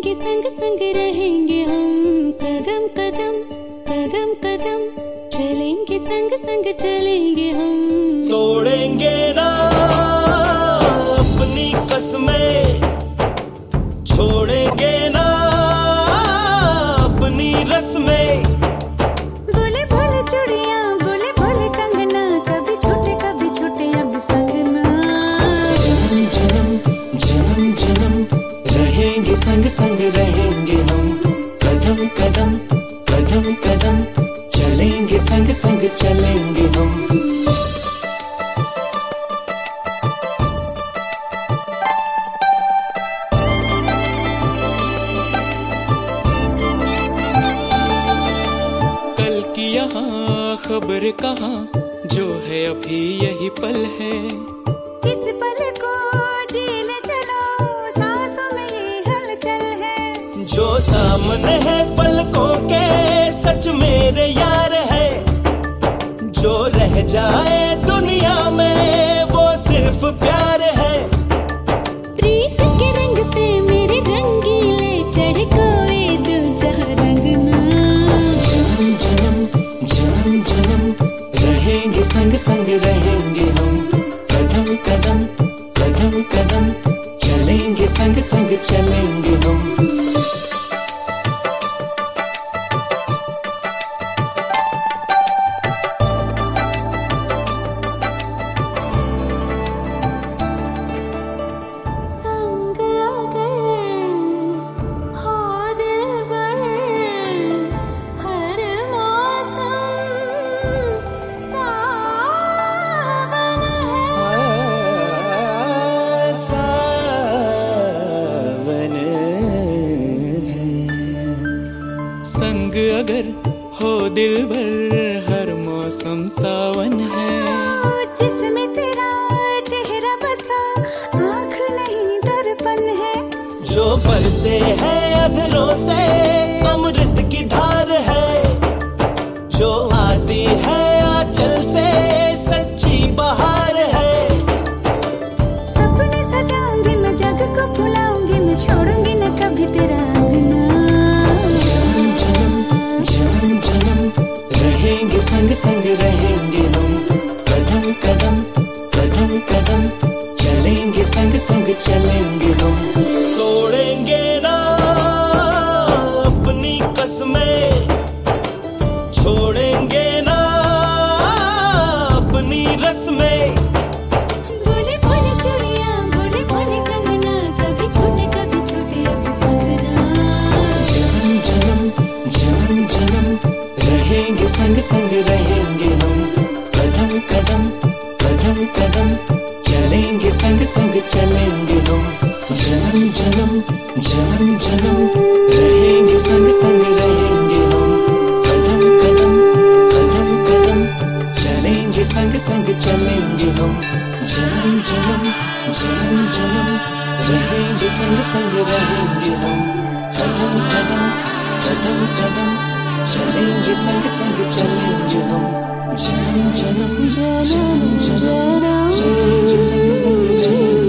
चलेंगे संग संग रहेंगे हम, कदम कदम कदम कदम चलेंगे संग संग चलेंगे हम। तोड़ेंगे ना अपनी कसमें, छोड़ेंगे ना अपनी रस्में। बोले भोले चूड़ियां, बोले भोले कंगना, कभी छोटे अब संगना। जन्म जन्म जन्म जन्म रहेंगे संग संग रहेंगे हम, कदम कदम कदम कदम चलेंगे संग संग चलेंगे हम। कल की यहाँ खबर कहाँ, जो है अभी यही पल है। इस पल को जी ले चलो, सांसों में ये हलचल है। जो सामने है पलकों के सच मेरे यार है, जो रह जाए दुनिया में वो सिर्फ प्यार है। प्रीत के रंग पे मेरे रंगीले चढ़ कोई दूजा रंगना। जन्म जन्म जन्म जन्म रहेंगे संग संग रहेंगे हम, कदम कदम कदम कदम चलेंगे संग संग चलेंगे हम। संग अगर हो दिल भर हर मौसम सावन है। जिसमें तेरा चेहरा बसा, आँख नहीं दर्पण है। जो बरसे है अधरों से अमृत की धार है, जो आती है आंचल से सच्ची बहार है। सपने सजाऊंगी मैं, जग को भुलाऊंगी मैं, छोड़ूंगी न कभी तेरा अंगना। जन्म जन्म रहेंगे संग संग रहेंगे हम, कदम कदम कदम कदम चलेंगे संग संग चलेंगे हम। तोड़ेंगे ना अपनी कसमें, छोड़ेंगे ना अपनी रस्में। बोले भोले चूड़ियां, बोले भोले कंगना, कभी छोटे अब संगना। जन्म जन्म जन्म जन्म रहेंगे संग संग रहेंगे हम, कदम कदम कदम कदम चलेंगे संग संग चलेंगे हम। जन्म जन्म जन्म जन्म रहेंगे संग संग रहेंगे हम, कदम कदम कदम कदम चलेंगे संग संग चलेंगे हम। जन्म जन्म जन्म जन्म रहेंगे संग संग रहेंगे हम, कदम कदम कदम कदम चलेंगे संग संग चलेंगे हम। जन्म जन्म जन्म जन्म चलेंगे संग संग रहेंगे।